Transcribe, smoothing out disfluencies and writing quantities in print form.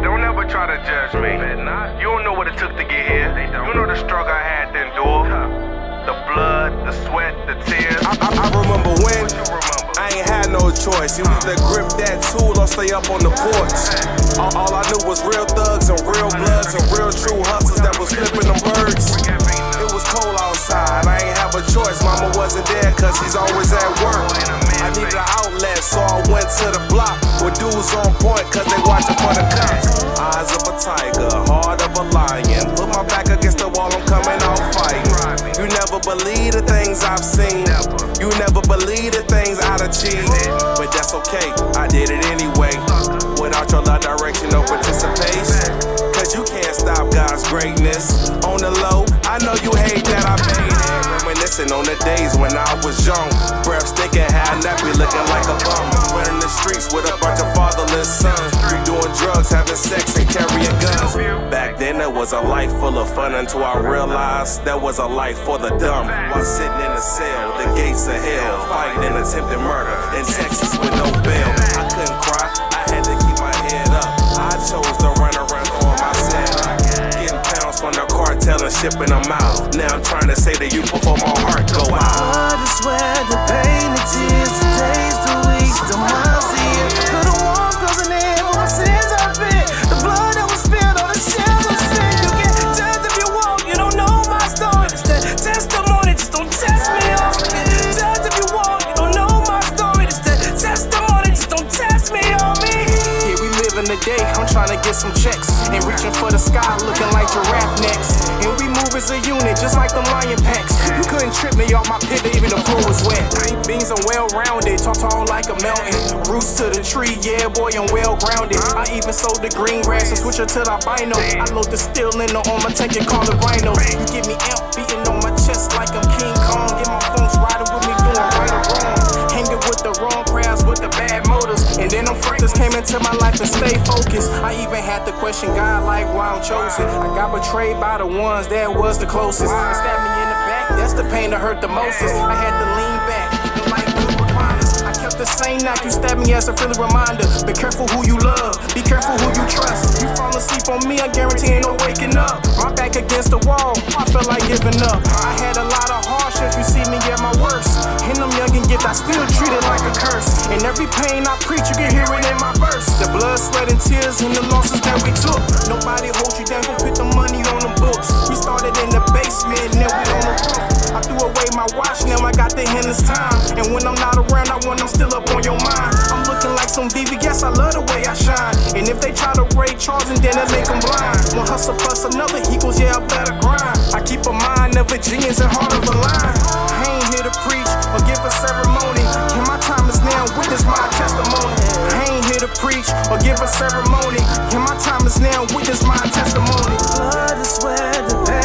don't ever try to judge me. You don't know what it took to get here. You know the struggle I had to endure. The blood, the sweat, the tears. I remember when I ain't had no choice. You either grip that tool or stay up on the porch. All I knew was real thugs and real bloods and real true hustlers that was flipping them birds. It was cold outside, I ain't have a choice. Mama wasn't there cause she's always at work. I needed an outlet, so I went to the block with dudes on point cause they watching for the cops. Eyes of a tiger, heart of a lion. Put my back against the wall, I'm coming out fighting. You never believe the things I've seen. You never believe the things I'd achieve. But that's okay, I did it anyway. Without your love, direction, no participation. Cause you can't stop God's greatness. On the low, I know you hate that I made it. Reminiscing on the days when I was young. Breath stinking, had nappy looking like a bum. Running the streets with a bunch of fatherless sons. We doing drugs, having sex, and carrying guns. Back then there was a life full of fun until I realized there was a life for the dumb. While sitting in a cell, the gates of hell, fighting an attempted murder in Texas with no bail. I couldn't cry, I had to keep my head up. I chose to run around on myself. Getting pounds from the cartel and shipping them out. Now I'm trying to say to you before my heart go out. Blood, the sweat, the pain, the tears, the days, the weeks, the months, the years. Could the walls closing in on my sins I've been. The blood that was spilled on the shells of sin. You get judged if you won't, you don't know my story. It's that testimony, just don't test me on. Get judged if you won't, you don't know my story. It's that testimony, just don't test me on me. Yeah, we live in the day, I'm trying to get some checks. And reaching for the sky, looking like giraffe necks. And we move as a unit, just like them lion packs. You couldn't trip me off my pivot, even the floor was wet. Beans are well-rounded, tall like a mountain. Roots to the tree, yeah boy, I'm well-grounded. I even sold the green grass and switch it to the albino. I load the steel in on my tank and call it rhino. You get me out, beating on my chest like I'm King Kong. Get my phones riding with me, doing right or wrong. Hanging with the wrong crowds with the bad motives. And then them freakers came into my life and stay focused. I even had to question God like why I'm chosen. I got betrayed by the ones that was the closest. They stabbed me in the back, that's the pain that hurt the mostest. I had to lean back, and like good reminders. I kept the same knife, you stabbed me as a friendly reminder. Be careful who you love, be careful who you trust. You fall asleep on me, I guarantee ain't no waking up. My back against the wall, I felt like giving up. I had a lot of hardships, you see me at my worst. In them youngin' gifts, I still treat it like a curse. And every pain I preach, you can hear it in my verse. The blood, sweat, and tears, and the losses that we took. Nobody holds you down, gon' put the money on them books. We started in the basement, now we on the roof. I threw away my watch, now I got the hand this time. And when I'm not around, I want them still up on your mind. I'm looking like some VVS, I love the way I shine. And if they try to raid Charles, and then it make them blind. One hustle plus another equals, yeah, I better grind. I keep a mind of a genius and heart of a lion. I ain't here to preach or give a ceremony. And my time is now, witness my testimony. I ain't here to preach or give a ceremony. And my time is now, witness my testimony. Blood, the sweat, the pain.